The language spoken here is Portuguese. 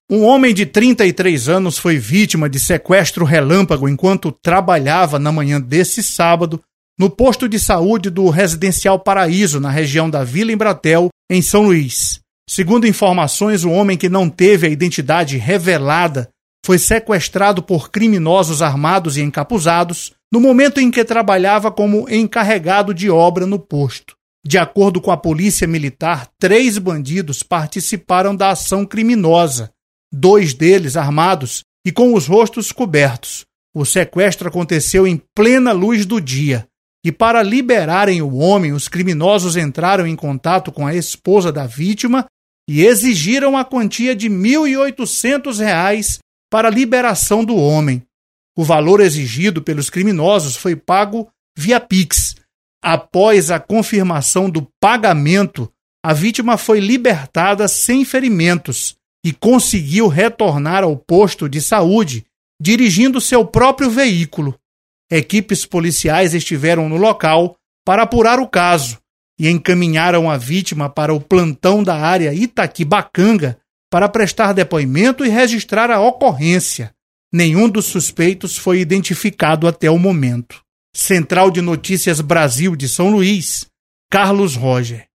Um homem de 33 anos foi vítima de sequestro relâmpago enquanto trabalhava na manhã desse sábado no posto de saúde do Residencial Paraíso, na região da Vila Embratel, em São Luís. Segundo informações, o homem, que não teve a identidade revelada, foi sequestrado por criminosos armados e encapuzados no momento em que trabalhava como encarregado de obra no posto. De acordo com a Polícia Militar, 3 bandidos participaram da ação criminosa, 2 deles armados e com os rostos cobertos. O sequestro aconteceu em plena luz do dia e, para liberarem o homem, os criminosos entraram em contato com a esposa da vítima e exigiram a quantia de R$ 1.800 para a liberação do homem. O valor exigido pelos criminosos foi pago via Pix. Após a confirmação do pagamento, a vítima foi libertada sem ferimentos e conseguiu retornar ao posto de saúde dirigindo seu próprio veículo. Equipes policiais estiveram no local para apurar o caso e encaminharam a vítima para o plantão da área Itaquibacanga para prestar depoimento e registrar a ocorrência. Nenhum dos suspeitos foi identificado até o momento. Central de Notícias Brasil de São Luís, Carlos Roger.